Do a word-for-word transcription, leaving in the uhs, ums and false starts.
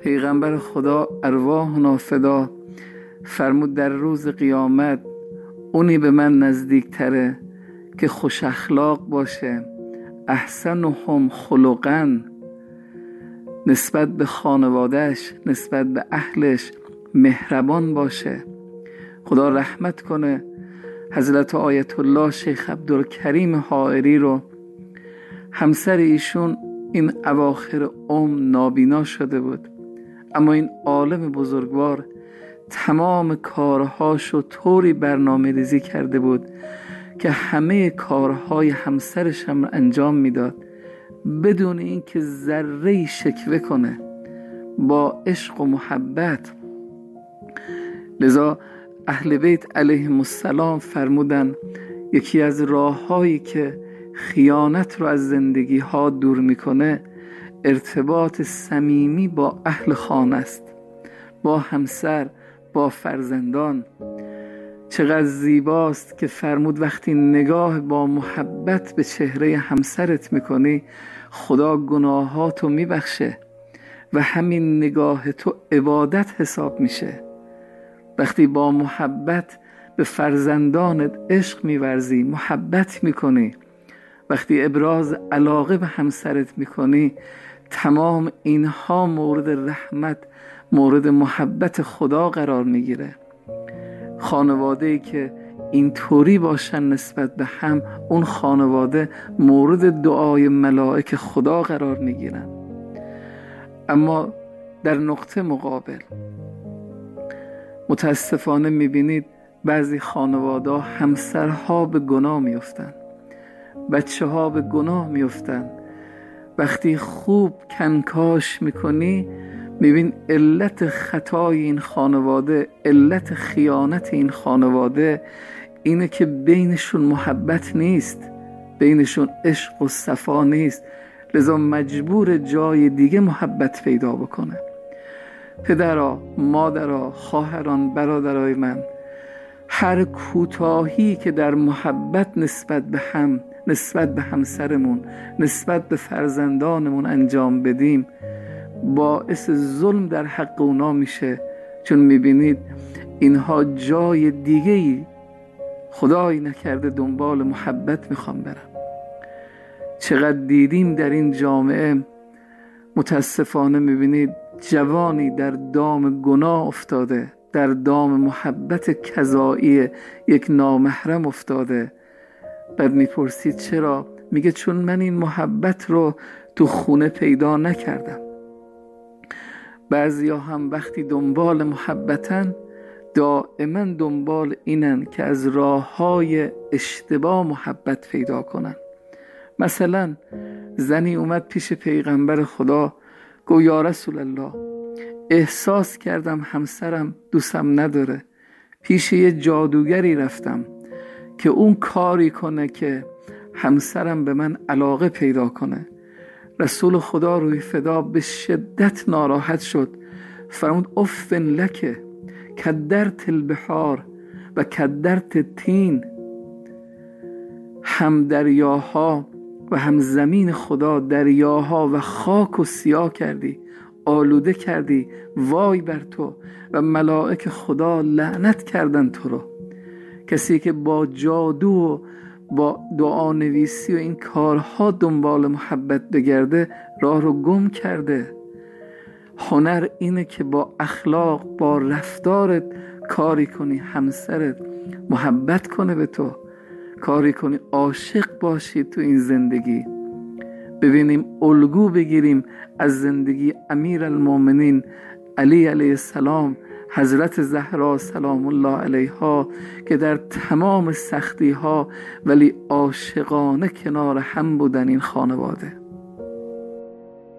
پیغمبر خدا ارواح نافدا فرمود در روز قیامت اونی به من نزدیک تره که خوش اخلاق باشه، احسنهم خلقاً، نسبت به خانوادهش، نسبت به اهلش مهربان باشه. خدا رحمت کنه حضرت آیت الله شیخ عبدالکریم حائری رو. همسر ایشون این اواخر عمر نابینا شده بود، اما این عالم بزرگوار تمام کارهاشو طوری برنامه ریزی کرده بود که همه کارهای همسرش هم انجام میداد بدون اینکه ذره‌ای شکوه کنه، با عشق و محبت. لذا اهل بیت علیهم السلام فرمودن یکی از راههایی که خیانت رو از زندگی ها دور میکنه ارتباط صمیمی با اهل خانه است، با همسر، با فرزندان. چقدر زیباست که فرمود وقتی نگاه با محبت به چهره همسرت میکنی خدا گناهاتو میبخشه و همین نگاه تو عبادت حساب میشه. وقتی با محبت به فرزندانت عشق میورزی، محبت میکنی، وقتی ابراز علاقه به همسرت میکنی، تمام اینها مورد رحمت، مورد محبت خدا قرار میگیره. خانواده‌ای که اینطوری باشن نسبت به هم، اون خانواده مورد دعای ملائک خدا قرار میگیرن. اما در نقطه مقابل متاسفانه میبینید بعضی خانواده همسرها به گناه میفتن، بچه ها به گناه میفتن. وقتی خوب کنکاش میکنی میبین علت خطای این خانواده، علت خیانت این خانواده اینه که بینشون محبت نیست، بینشون عشق و صفا نیست، لذا مجبور جای دیگه محبت پیدا بکنه. پدرها، مادرها، خواهران، برادرای من، هر کوتاهی که در محبت نسبت به هم، نسبت به همسرمون، نسبت به فرزندانمون انجام بدیم باعث ظلم در حق اونا میشه، چون میبینید اینها جای دیگه‌ای خدایی نکرده دنبال محبت میخوام برم. چقدر دیدیم در این جامعه متاسفانه میبینید جوانی در دام گناه افتاده، در دام محبت کذایی یک نامحرم افتاده. بعد میپرسید چرا؟ میگه چون من این محبت رو تو خونه پیدا نکردم. بعضیا هم وقتی دنبال محبتن دائما دنبال اینن که از راههای اشتباه محبت پیدا کنن. مثلا زنی اومد پیش پیغمبر خدا گو یا رسول الله، احساس کردم همسرم دوستم نداره، پیش یه جادوگری رفتم که اون کاری کنه که همسرم به من علاقه پیدا کنه. رسول خدا روی فدا به شدت ناراحت شد، فرمود افن لکه کدرت البحار و کدرت تین. هم دریاها و هم زمین خدا، دریاها و خاک و سیاه کردی، آلوده کردی، وای بر تو، و ملائک خدا لعنت کردن تو رو. کسی که با جادو و با دعا نویسی و این کارها دنبال محبت بگرده راه رو گم کرده. هنر اینه که با اخلاق، با رفتارت کاری کنی همسرت محبت کنه به تو، کاری کنی عاشق باشی تو این زندگی. ببینیم الگو بگیریم از زندگی امیر المومنین علی علیه السلام، حضرت زهرا سلام الله علیها، که در تمام سختی ها ولی عاشقانه کنار هم بودن این خانواده.